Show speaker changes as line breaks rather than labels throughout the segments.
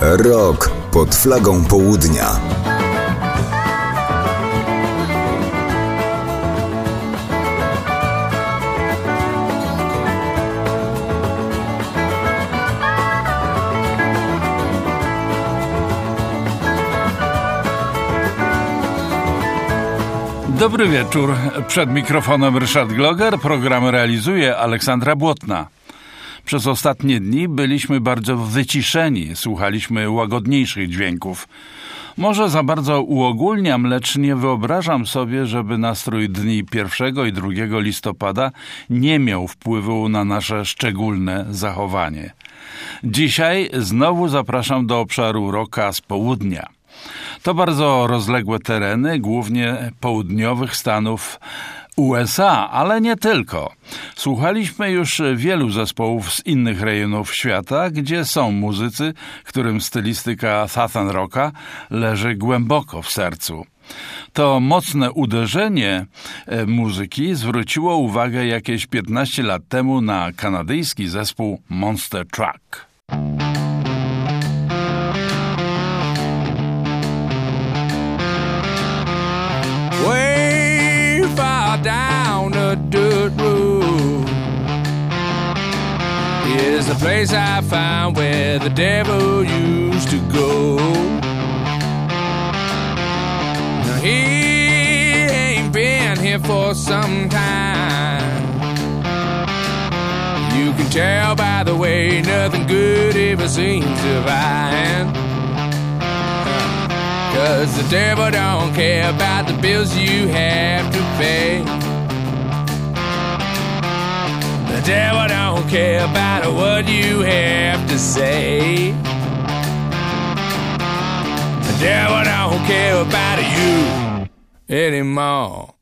Rok pod flagą południa.
Dobry wieczór. Przed mikrofonem Ryszard Gloger. Program realizuje Aleksandra Błotna. Przez ostatnie dni byliśmy bardzo wyciszeni, słuchaliśmy łagodniejszych dźwięków. Może za bardzo uogólniam, lecz nie wyobrażam sobie, żeby nastrój dni 1 i 2 listopada nie miał wpływu na nasze szczególne zachowanie. Dzisiaj znowu zapraszam do obszaru rocka z południa. To bardzo rozległe tereny, głównie południowych stanów USA, ale nie tylko. Słuchaliśmy już wielu zespołów z innych rejonów świata, gdzie są muzycy, którym stylistyka Southern Rocka leży głęboko w sercu. To mocne uderzenie muzyki zwróciło uwagę jakieś 15 lat temu na kanadyjski zespół Monster Truck.
Way far down a dirt road is the place I found where the devil used to go. Now he ain't been here for some time. You can tell by the way nothing good ever seems to find. 'Cause the devil don't care about the bills you have to pay. The devil don't care about what you have to say. The devil don't care about you anymore.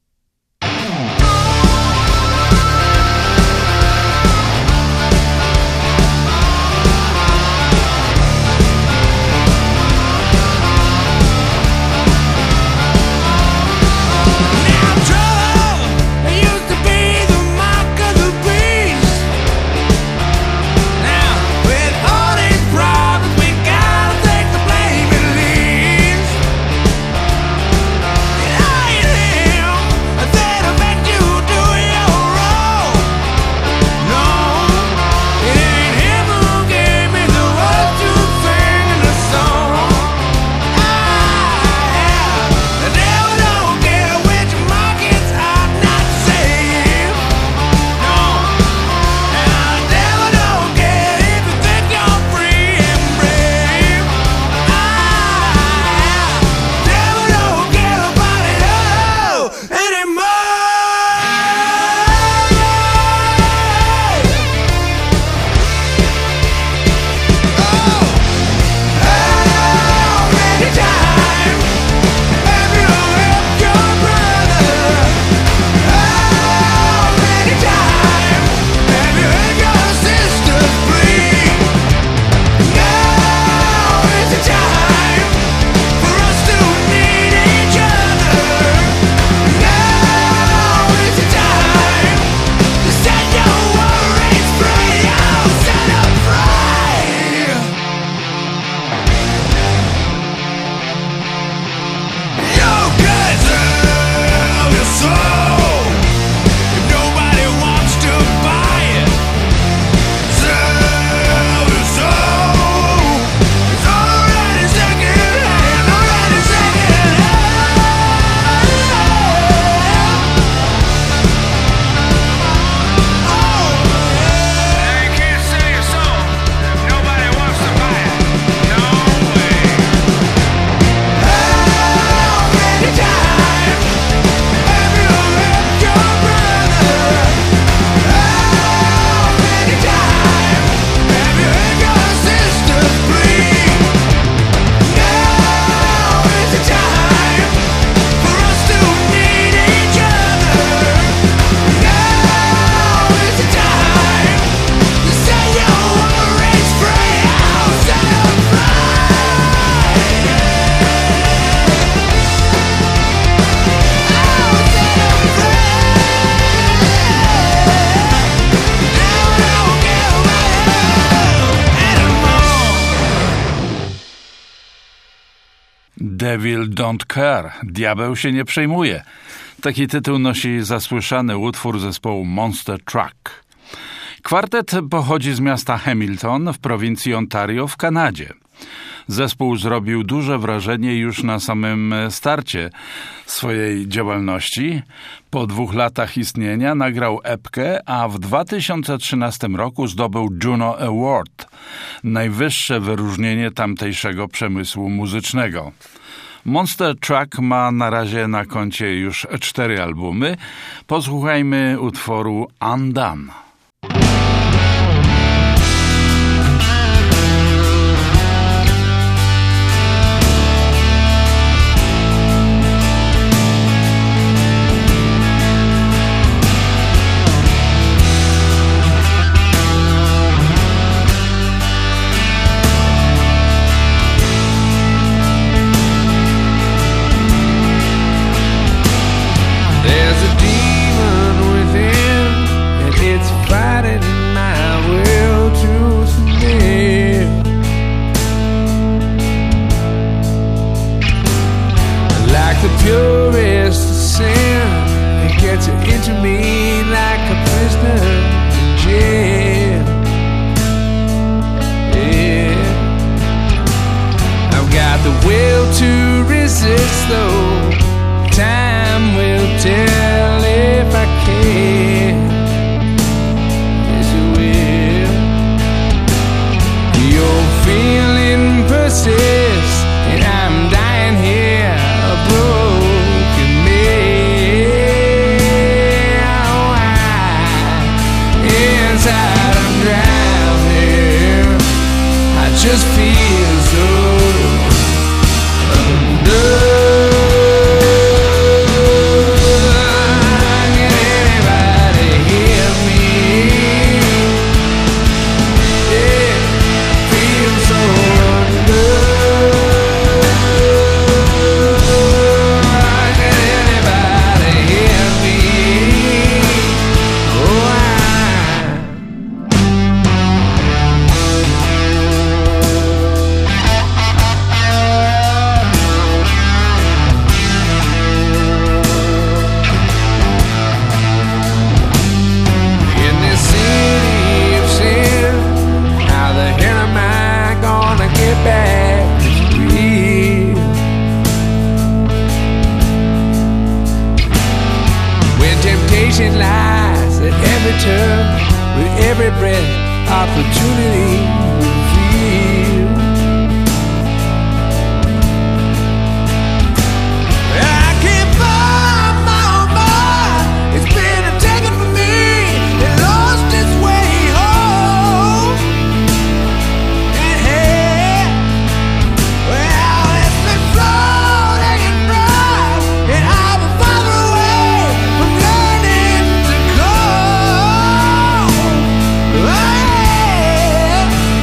Devil Don't Care. Diabeł się nie przejmuje. Taki tytuł nosi zasłyszany utwór zespołu Monster Truck. Kwartet pochodzi z miasta Hamilton w prowincji Ontario w Kanadzie. Zespół zrobił duże wrażenie już na samym starcie swojej działalności. Po 2 latach istnienia nagrał epkę, a w 2013 roku zdobył Juno Award, najwyższe wyróżnienie tamtejszego przemysłu muzycznego. Monster Truck ma na razie na koncie już 4 albumy. Posłuchajmy utworu Undone.
There's a demon within, and it's fighting in my will to submit. Like the purest of sin, it gets into me like a prisoner in jail. Yeah, I've got the will to resist, though. Time will tell if I can. Yes, it will. Your feeling persists, and I'm dying here, a broken man. Oh, inside I'm drowning. I just feel so undone. Lies at every turn, with every breath, opportunity revealed. I can't find my own mind. It's been taken from me and lost its way home. And hey, well, it's been floating and bright, and I will farther away from learning to go.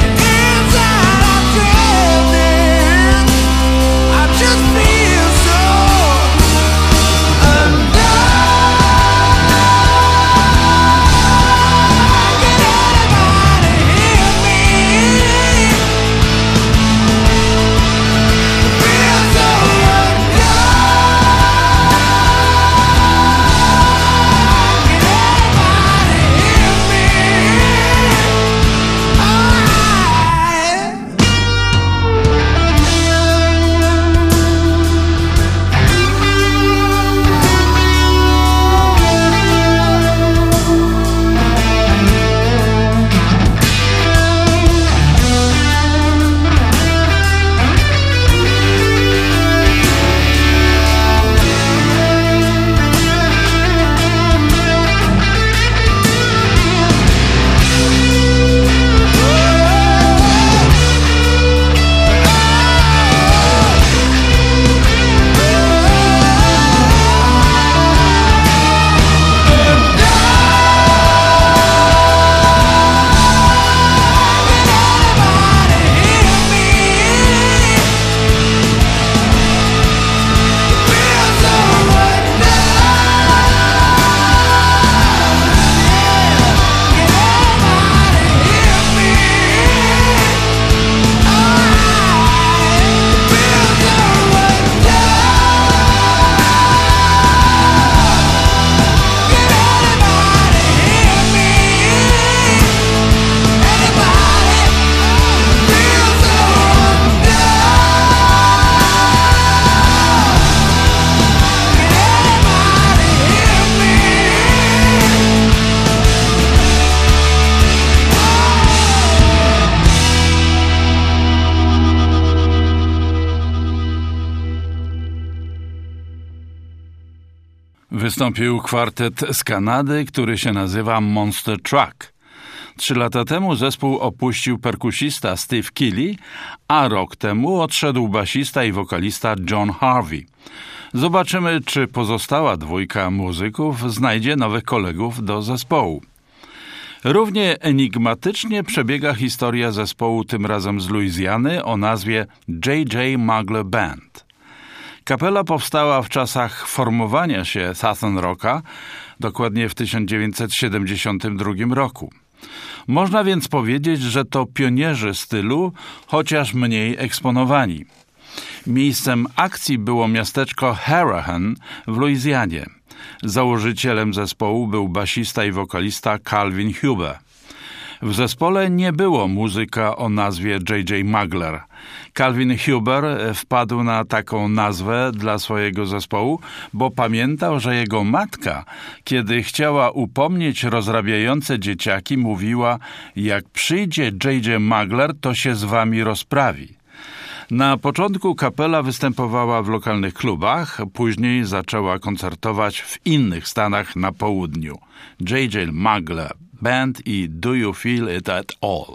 wystąpił kwartet z Kanady, który się nazywa Monster Truck. 3 lata temu zespół opuścił perkusista Steve Keeley, a rok temu odszedł basista i wokalista John Harvey. Zobaczymy, czy pozostała dwójka muzyków znajdzie nowych kolegów do zespołu. Równie enigmatycznie przebiega historia zespołu, tym razem z Luizjany, o nazwie J.J. Mugler Band. Kapela powstała w czasach formowania się Southern Rocka, dokładnie w 1972 roku. Można więc powiedzieć, że to pionierzy stylu, chociaż mniej eksponowani. Miejscem akcji było miasteczko Harahan w Luizjanie. Założycielem zespołu był basista i wokalista Calvin Huber. W zespole nie było muzyka o nazwie J.J. Mugler. Calvin Huber wpadł na taką nazwę dla swojego zespołu, bo pamiętał, że jego matka, kiedy chciała upomnieć rozrabiające dzieciaki, mówiła: jak przyjdzie J.J. Mugler, to się z wami rozprawi. Na początku kapela występowała w lokalnych klubach, później zaczęła koncertować w innych stanach na południu. J.J. Mugler Band i Do You Feel It At All?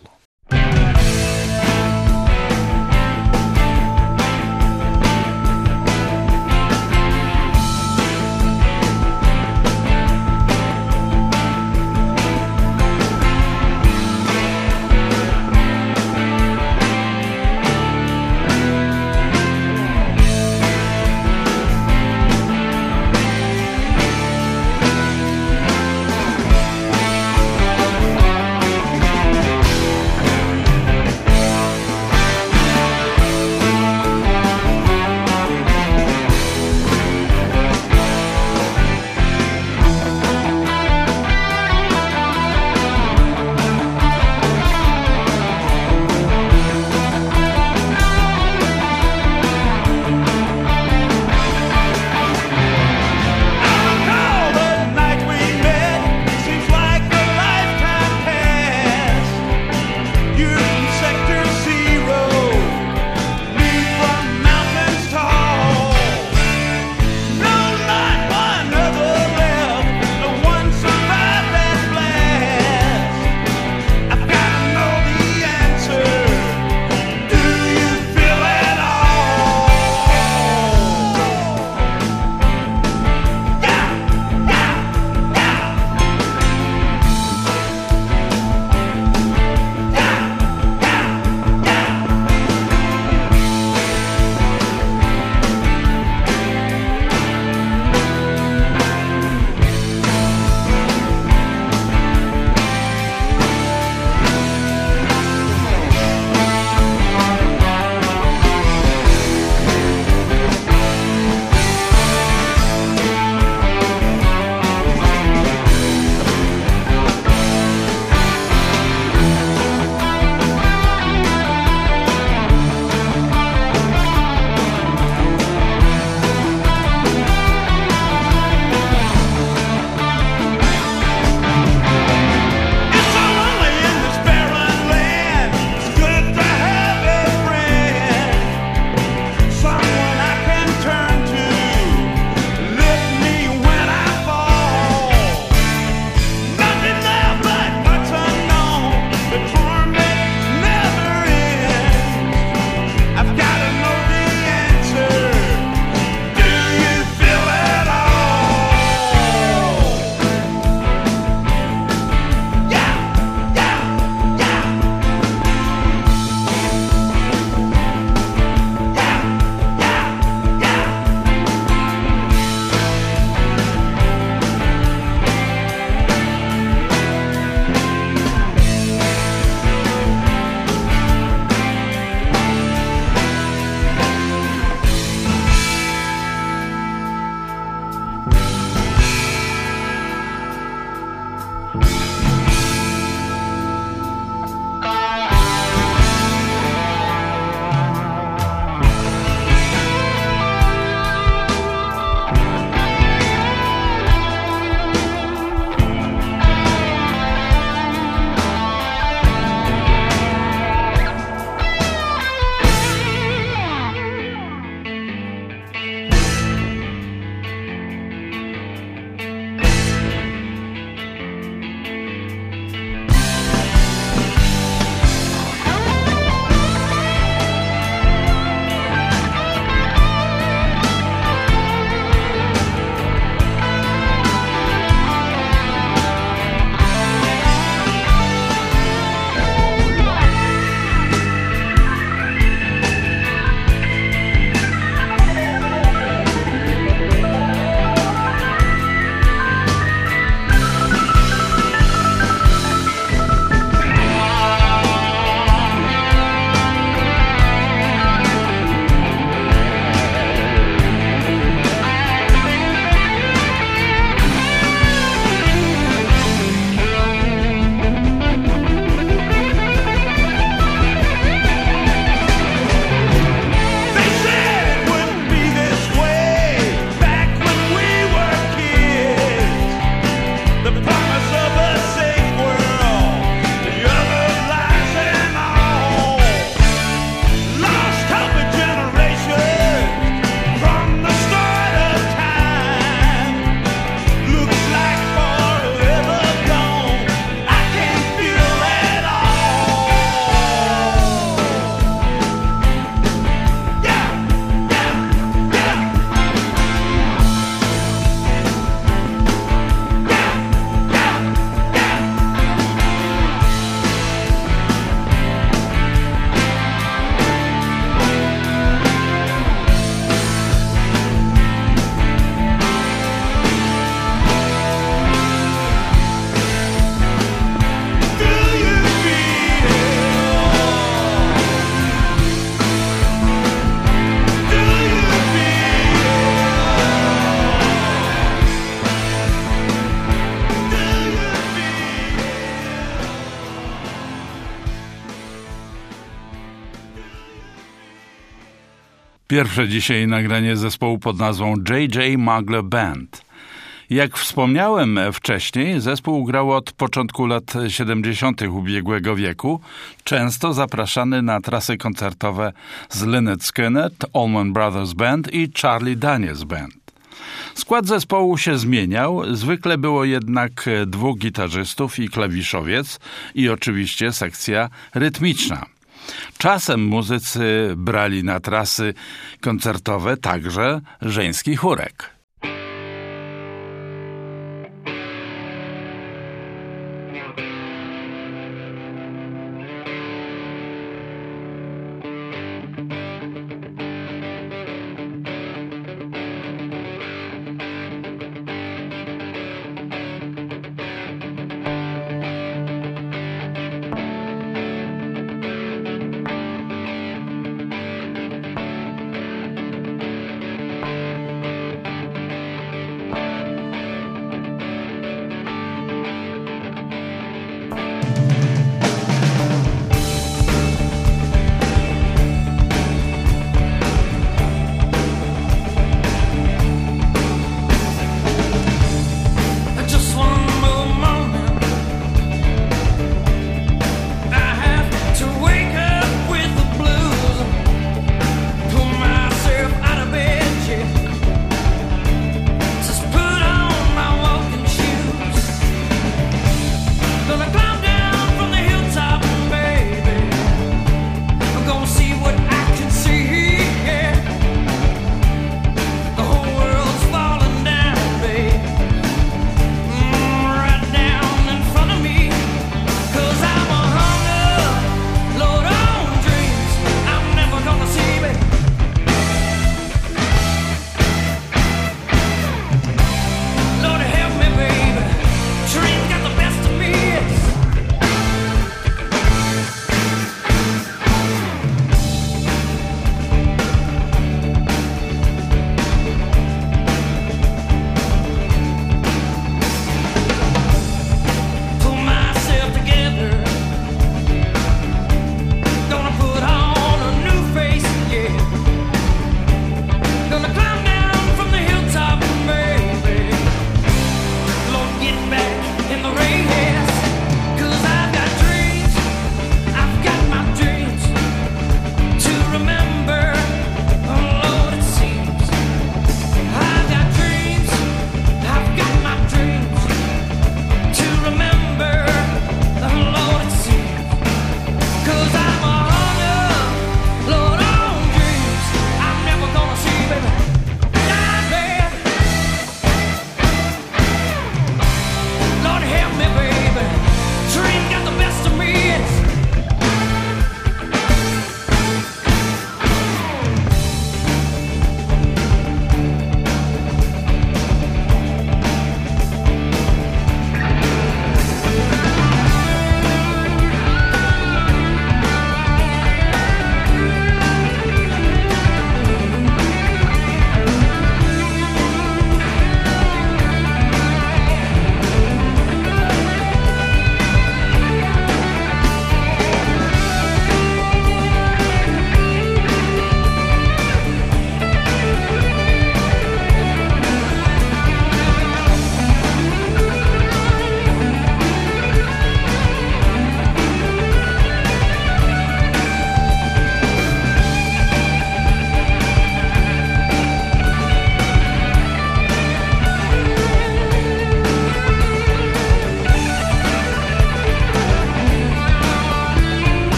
Pierwsze dzisiaj nagranie zespołu pod nazwą J.J. Mugler Band. Jak wspomniałem wcześniej, zespół grał od początku lat 70. ubiegłego wieku, często zapraszany na trasy koncertowe z Lynyrd Skynyrd, Allman Brothers Band i Charlie Daniels Band. Skład zespołu się zmieniał, zwykle było jednak 2 gitarzystów i klawiszowiec i oczywiście sekcja rytmiczna. Czasem muzycy brali na trasy koncertowe także żeński chórek.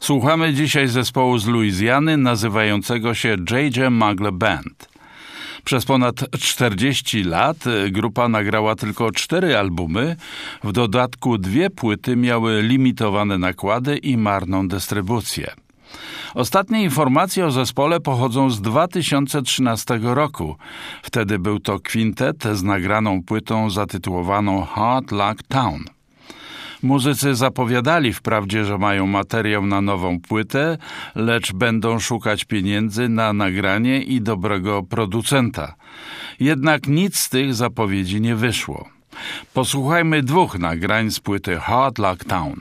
Słuchamy dzisiaj zespołu z Luizjany nazywającego się J.J. Mugler Band. Przez ponad 40 lat grupa nagrała tylko 4 albumy, w dodatku 2 płyty miały limitowane nakłady i marną dystrybucję. Ostatnie informacje o zespole pochodzą z 2013 roku. Wtedy był to kwintet z nagraną płytą zatytułowaną Hard Luck Town. Muzycy zapowiadali wprawdzie, że mają materiał na nową płytę, lecz będą szukać pieniędzy na nagranie i dobrego producenta. Jednak nic z tych zapowiedzi nie wyszło. Posłuchajmy 2 nagrań z płyty Hard Luck Town.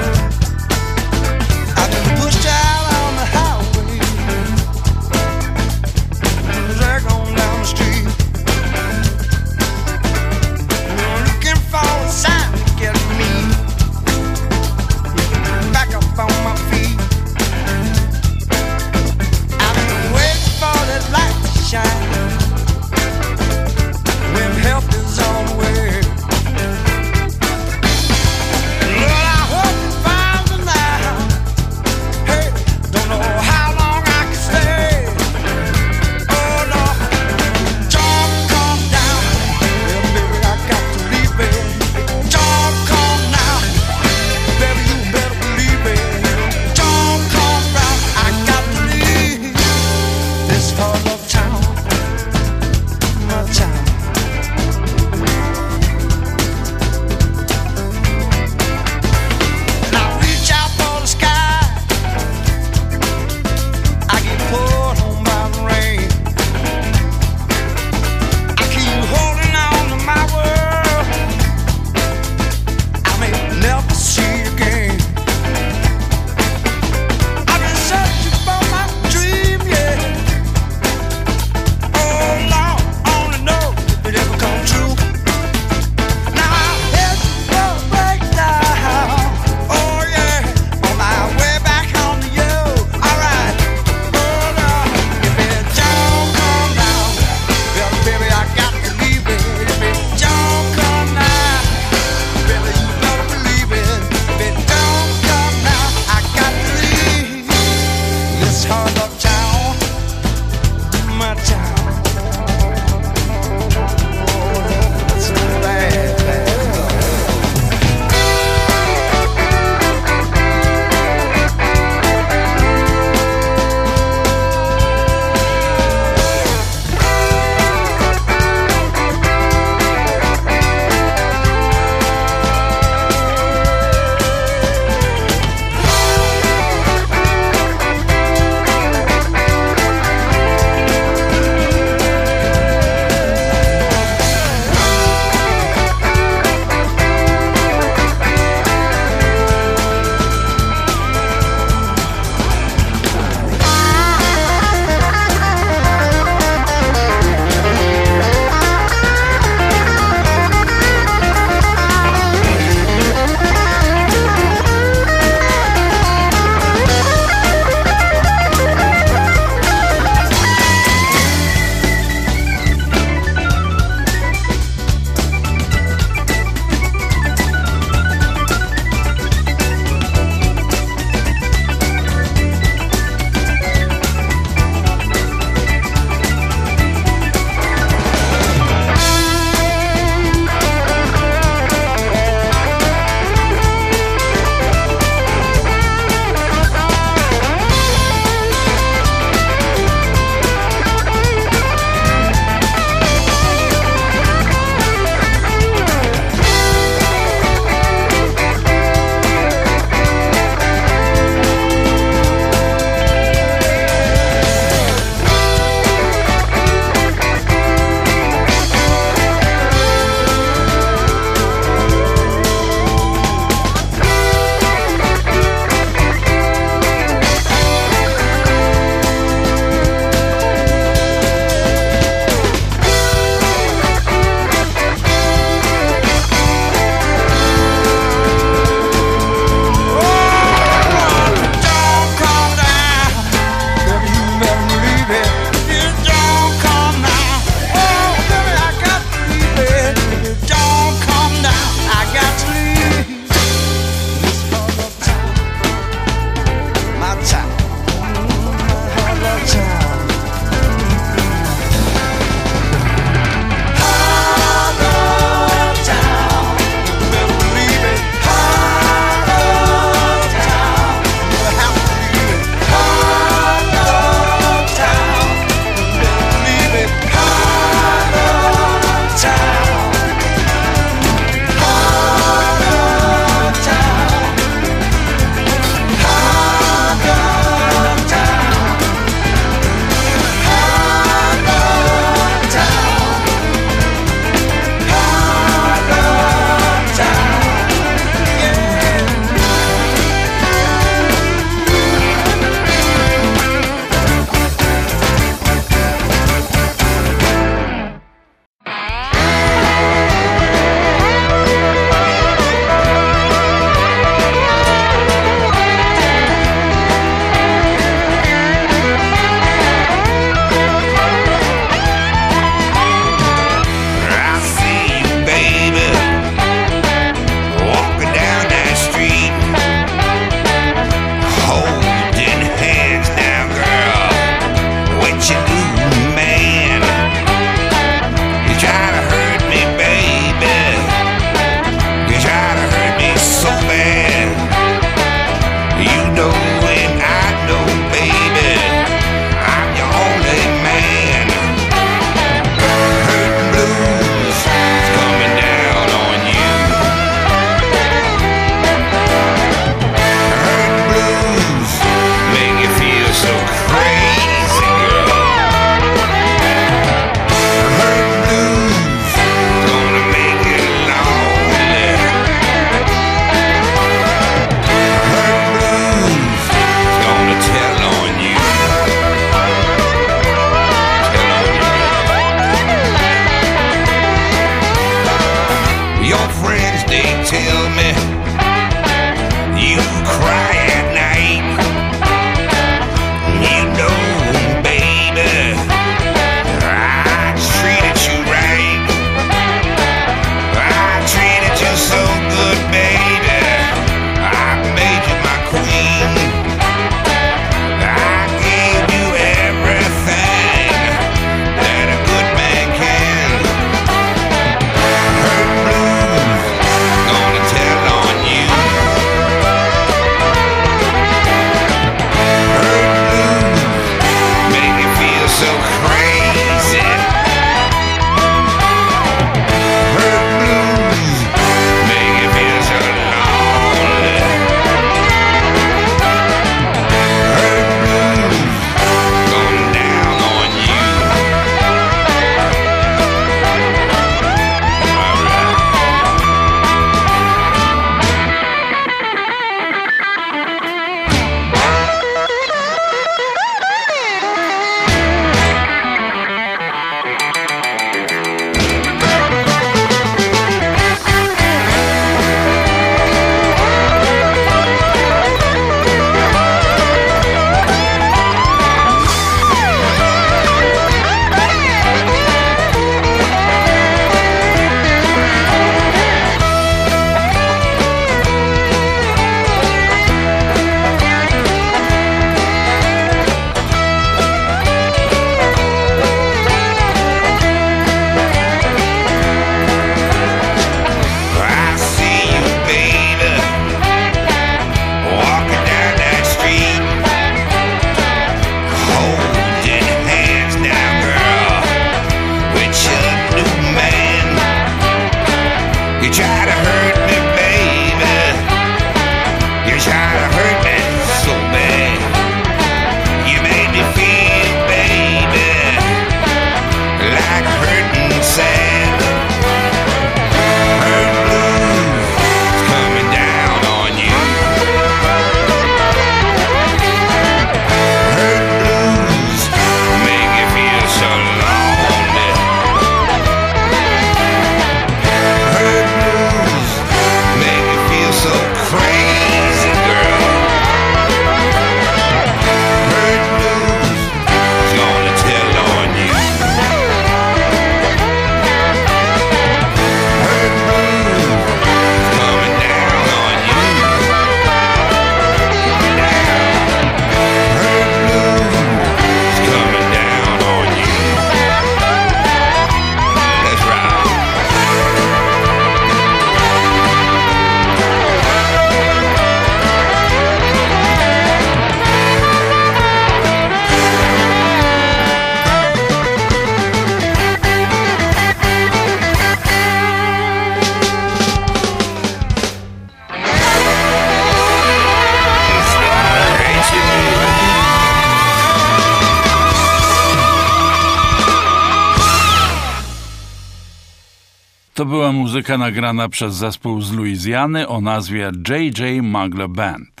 To była muzyka nagrana przez zespół z Luizjany o nazwie J.J. Mugler Band.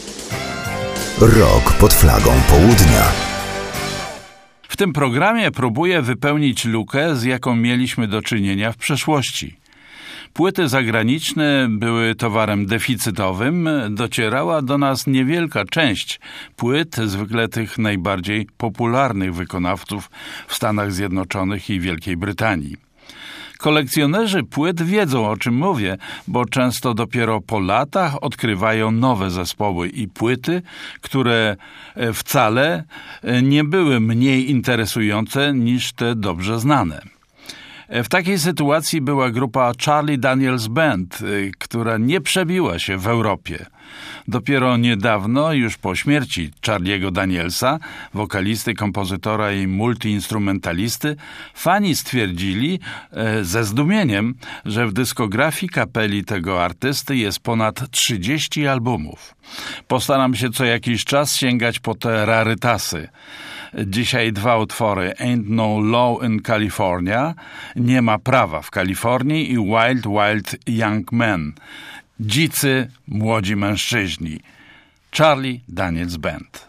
Rok pod flagą południa.
W tym programie próbuję wypełnić lukę, z jaką mieliśmy do czynienia w przeszłości. Płyty zagraniczne były towarem deficytowym, docierała do nas niewielka część płyt, zwykle tych najbardziej popularnych wykonawców w Stanach Zjednoczonych i Wielkiej Brytanii. Kolekcjonerzy płyt wiedzą, o czym mówię, bo często dopiero po latach odkrywają nowe zespoły i płyty, które wcale nie były mniej interesujące niż te dobrze znane. W takiej sytuacji była grupa Charlie Daniels Band, która nie przebiła się w Europie. Dopiero niedawno, już po śmierci Charliego Danielsa, wokalisty, kompozytora i multiinstrumentalisty, fani stwierdzili ze zdumieniem, że w dyskografii kapeli tego artysty jest ponad 30 albumów. Postaram się co jakiś czas sięgać po te rarytasy. Dzisiaj 2 utwory: Ain't No Law in California, Nie ma prawa w Kalifornii, i Wild Wild Young Men, Dzicy młodzi mężczyźni. Charlie Daniels Band.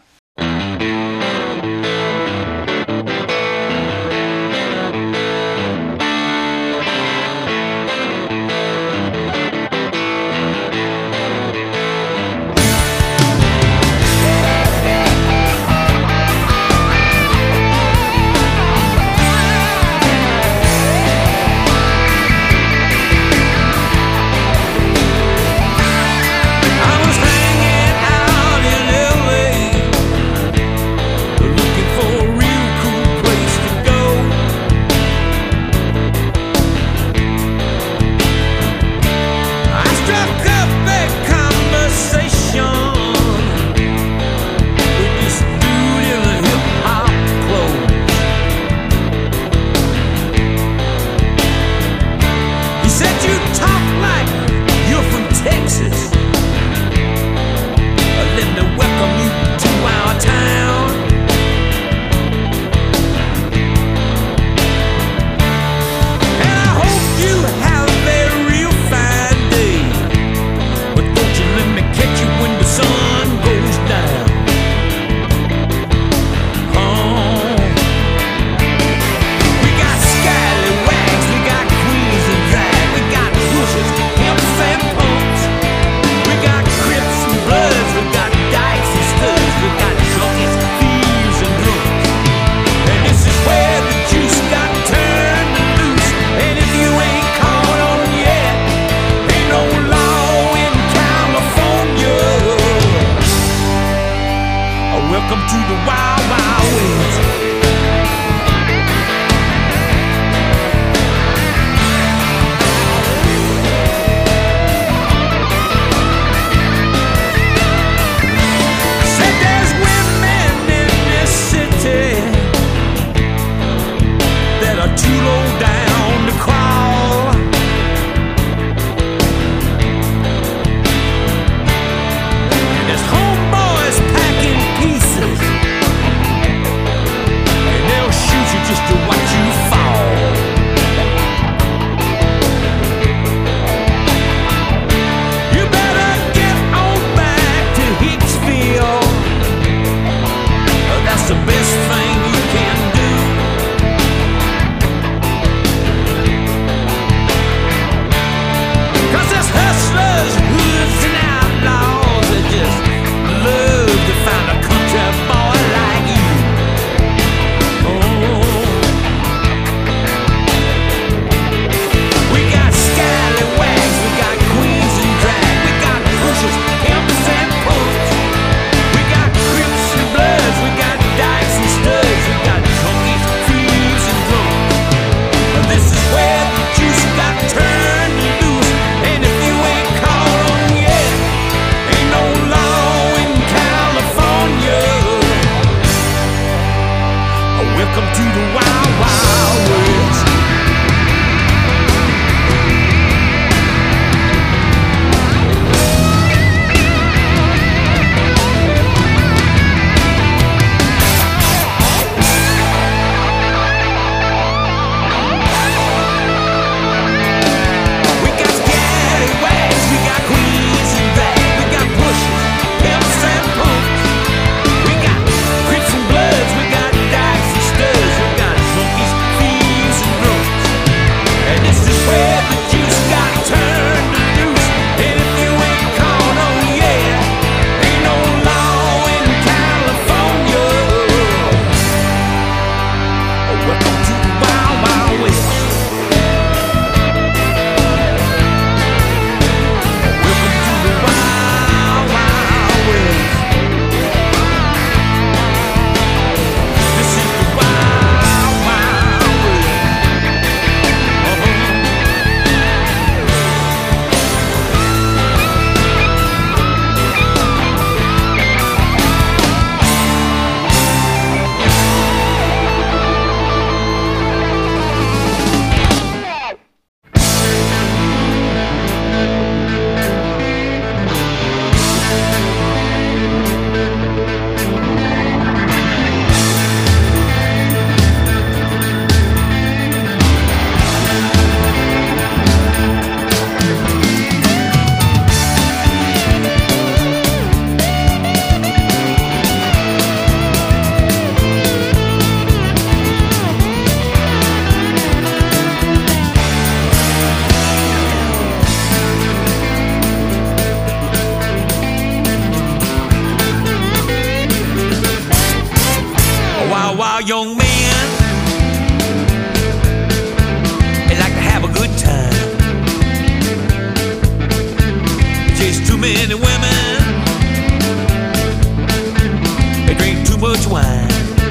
wild young men, they like to have a good time. Chase too many women, they drink too much wine.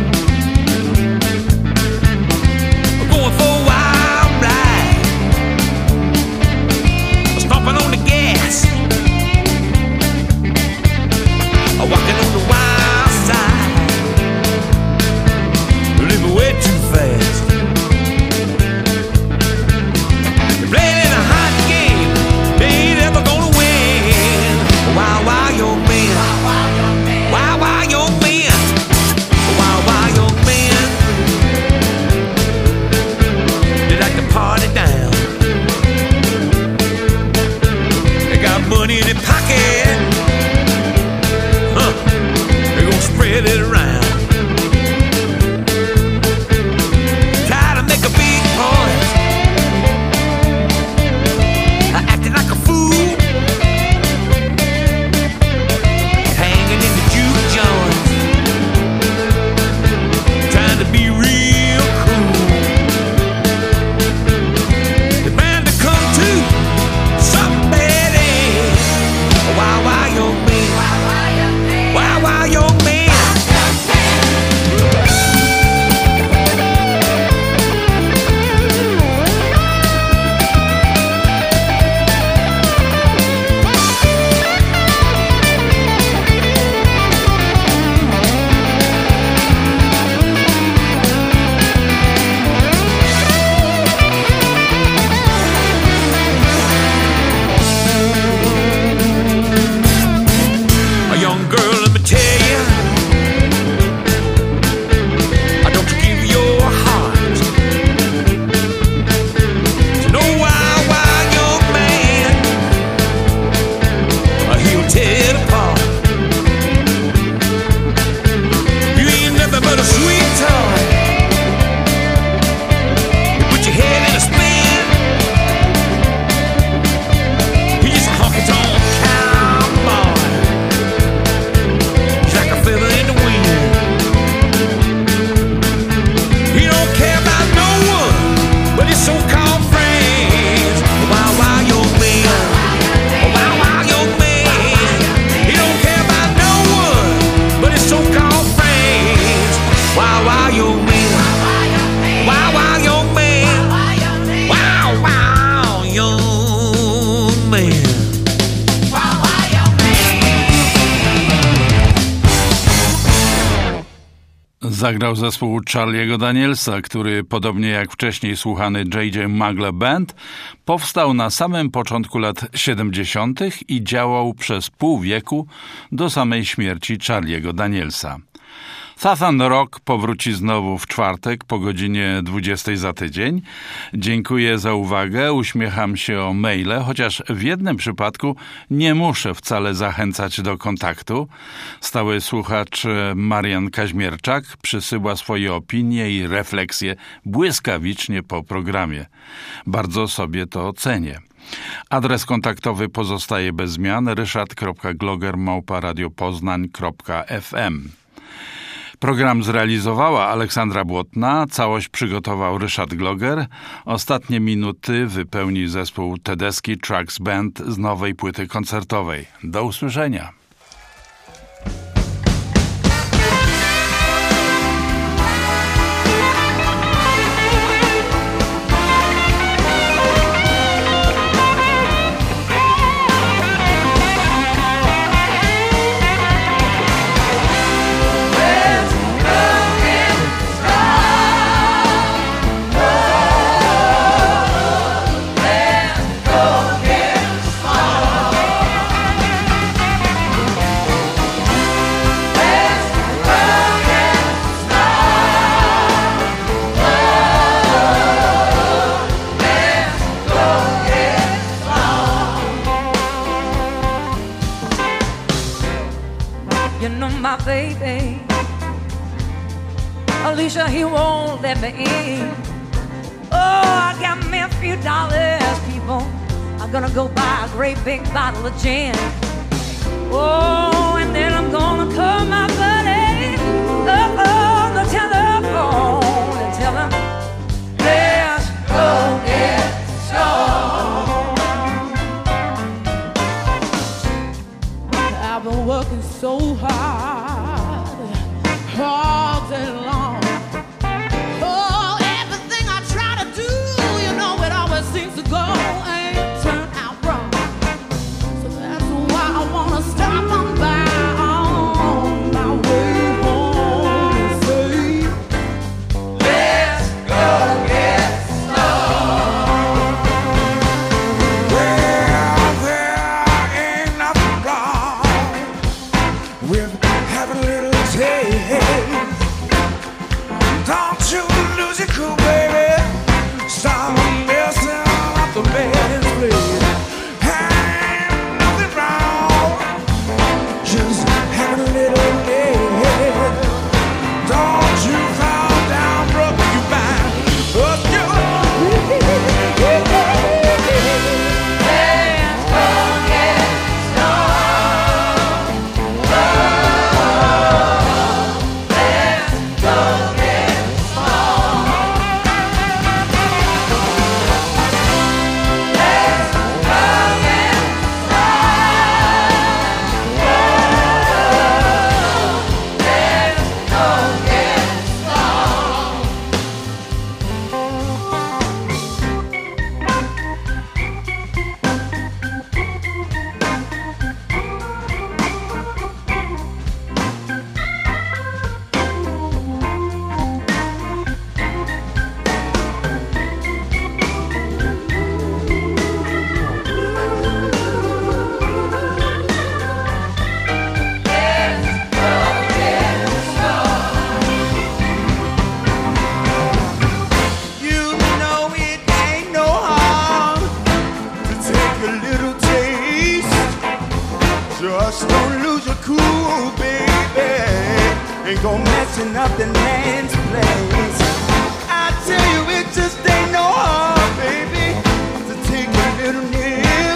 Going for a wild ride, stomping on the gas, walking on the wild side, living way too fast. Playing in a hot game, they ain't ever gonna win. Wild, wild young men, wild, wild young men, wild, wild young men. They like to party down. They got money in their pocket. They gon' spread it around. Try to make a big point, acting like a fool, hanging in the juke joints, trying to be real cool. The band to come to somebody. Wild, wild young man, wild, wild young man. A young girl, let me tell you, don't you give your heart to no wild, wild young man. He'll tear it apart. You ain't nothing but a sweet toy. You put your head in a spin. He just honky tonk cowboy. He's like a feather in the wind. He don't care about no one but his so-called friends. Wild, wild young man, wild, wild young man. He don't care about no one but his so-called friends. Wild, wild young man, wild, wild young man, wild, wild young man.
Zagrał zespół Charlie'ego Danielsa, który podobnie jak wcześniej słuchany J.J. Mugler Band powstał na samym początku lat 70. i działał przez pół wieku do samej śmierci Charlie'ego Danielsa. Southern Rock powróci znowu w czwartek po godzinie 20 za tydzień. Dziękuję za uwagę, uśmiecham się o maile, chociaż w jednym przypadku nie muszę wcale zachęcać do kontaktu. Stały słuchacz Marian Kaźmierczak przysyła swoje opinie i refleksje błyskawicznie po programie. Bardzo sobie to cenię. Adres kontaktowy pozostaje bez zmian: ryszard.gloger@radiopoznań.fm. Program zrealizowała Aleksandra Błotna, całość przygotował Ryszard Gloger. Ostatnie minuty wypełni zespół Tedeschi Trucks Band z nowej płyty koncertowej. Do usłyszenia.
Baby, Alicia, he won't let me in. Oh, I got me a few dollars, people. I'm gonna go buy a great big bottle of gin. Oh, and then I'm gonna call my buddy, the telephone.
Don't you lose your cool, baby. Stop messing up the man's place. Ain't nothing wrong. Just have a little bit. Don't you fall down, brother, you mind. But you just don't lose your cool, baby. Ain't gon' messing up the man's place. I tell you, it just ain't no harm, baby, to take a little nip.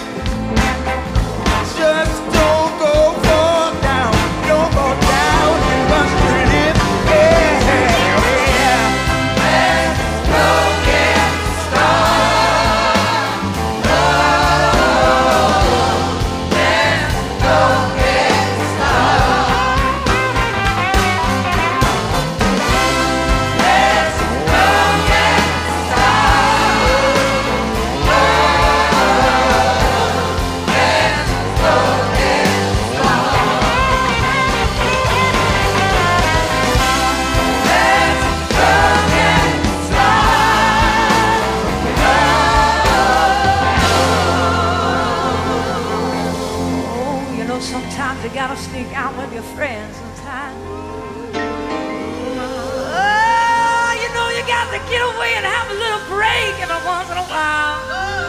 Just don't go fall down, don't go down and bust your lip. Yeah, yeah. Let's go get started. Let's go get started. Let's go get
Sometimes you gotta sneak out with your friends sometimes. You gotta get away and have a little break every once in a while.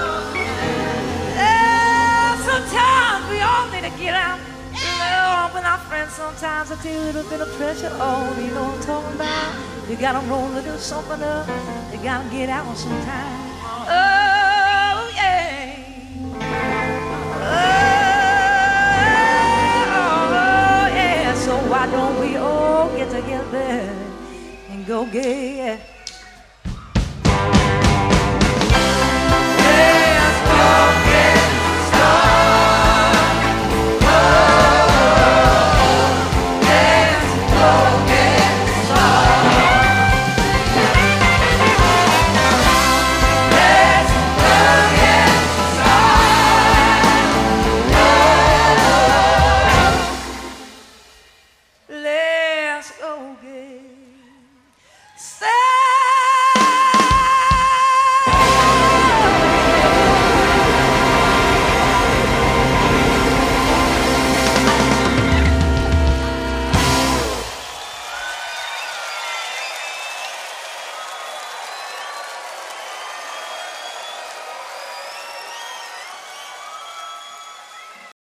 Sometimes we all need to get out with our friends. Sometimes I take a little bit of pressure on, you know what I'm talking about? You gotta roll a little something up. You gotta get out sometime. Oh, yeah. So why don't we all get together and go get